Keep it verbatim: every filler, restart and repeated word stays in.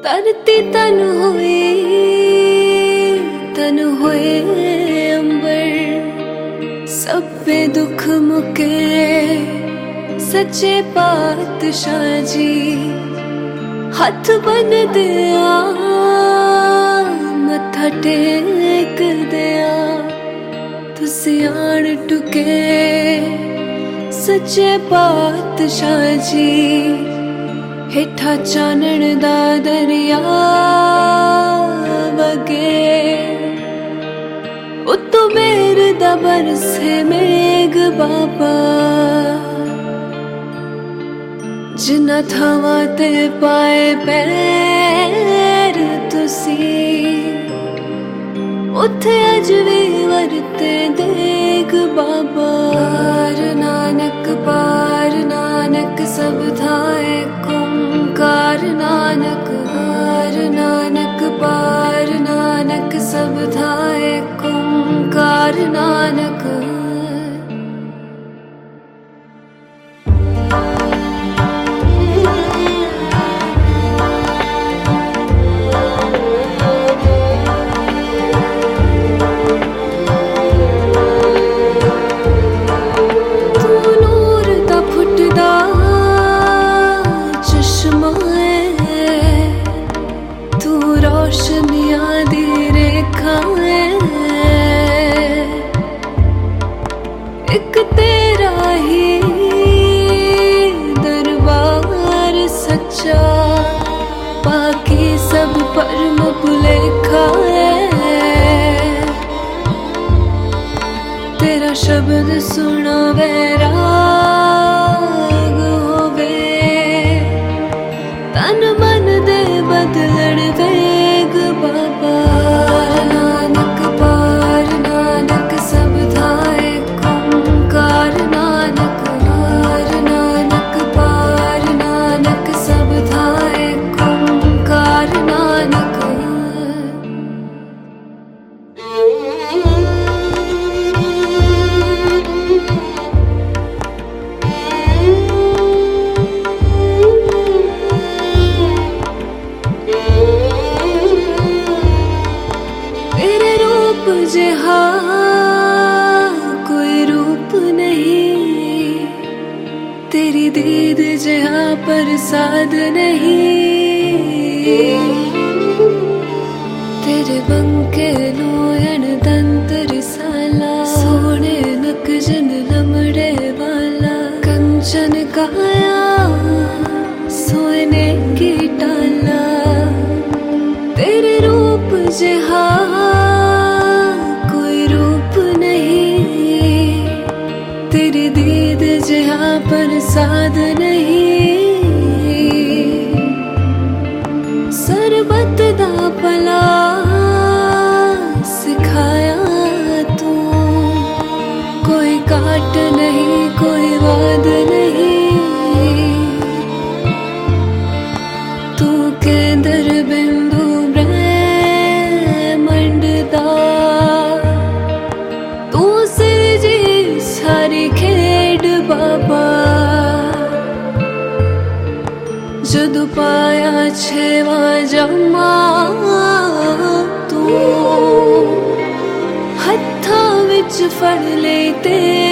तरती तन हुए तन हुए अंबर सब पे दुख मुके सच्चे पातशाह जी हथ बन दिया मत्था टेक दिया तुसी आन टुके सच्चे पातशाह जी हेठा चानण दा दरिया वगे उत्तो मेर दा बरसे मेघ बाबा जिन्ना थावां ते पाए पैर तुसी उत्थे अज भी वरते देग बाबा। पार नानक पार नानक सब थाए कार नानक पार नानक पार नानक सब थाए कार नानक। एक तेरा ही दरबार सच्चा बाकी सब परम भुलेखा है तेरा शब्द सुना वैराग होवे तन मन दे बदलण वेग बाबा। नानक पार नानक सब थाए कार नानक पार नानक पार नानक सब थाए कार नानक। तेरे रूप जिहा कोई रूप नहीं तेरी दीद जहाँ प्रसाद नहीं तेरे बंके नोयन दंत रिसाला सोने नक जन लमड़े वाला कंचन काया सोने की टाला तेरे रूप जहाँ कोई रूप नहीं तेरी दीद जहाँ प्रसाद नहीं सरबत दा भला सिखाया तू कोई काट नहीं कोई वाद नहीं तू केंद्र बिंदु ब्रह्मांड दा तू सिरजी सारी खेड बाबा। जदू पाया छेवा जमा तू हत्था विच फड़ ले ते